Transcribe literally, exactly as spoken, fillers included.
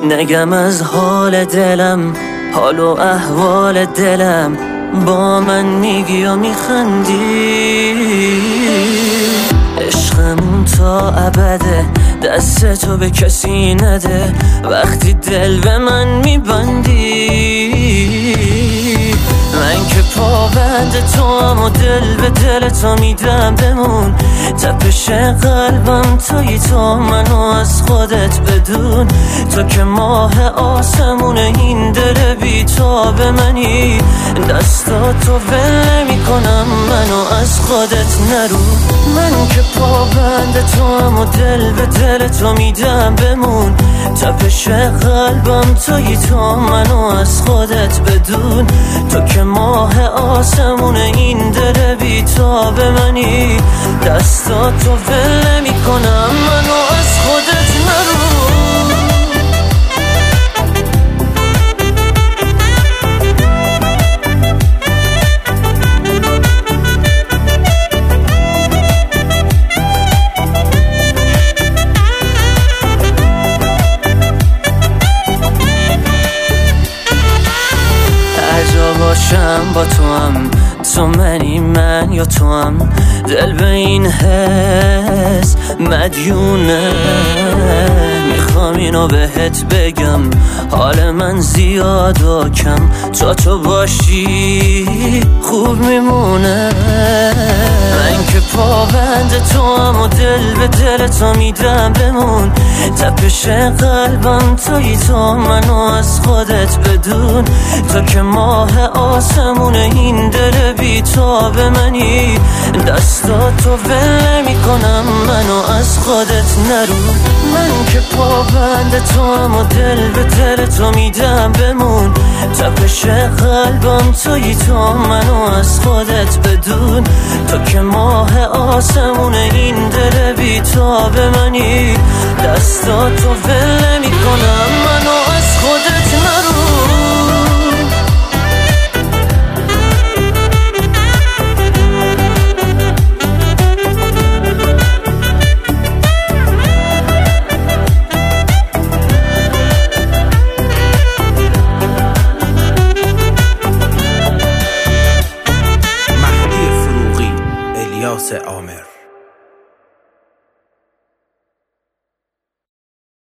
نگم از حال دلم، حال و احوال دلم، با من میگی و میخندی. عشقمون تا ابده، دست تو به کسی نده، وقتی دل به من میبندی. من که پابند تو هم و دل به دل تو میدم بمون. تپش قلبم تویی تو، منو از خودت بدون. تو که ماه آسمون این دل بی تاب منی، دستاتو ول نمی کنم، منو از خودت نرو. من که پابند تو هم و دل به دل تو میدم بمون. تپش قلبم تویی تو، منو از خودت بدون. تو که ماه آسمون این دل بی تاب منی، دستاتو ول نمی کنم، منو از خودت نرو. باشم با تو هم، تو منی من یا تو هم، دل به این حس مدیونه. میخوام اینو بهت بگم، حال من زیاد و کم، تا تو باشی خوب میمونه. من که پابند تو هم و دل به دل تو میدم بمون. تپش قلبم تویی تو، منو از خودت بدون. تو که ماه آسمون این دل بی تاب منی، دستاتو ول نمی کنم، منو از خودت نرو. من که پابند تو هم و دل به دل تو میدم بمون. تپش قلبم تویی تو، منو از خودت بدون. تو که ماه آسمون این دل بی تاب منی، دستاتو ول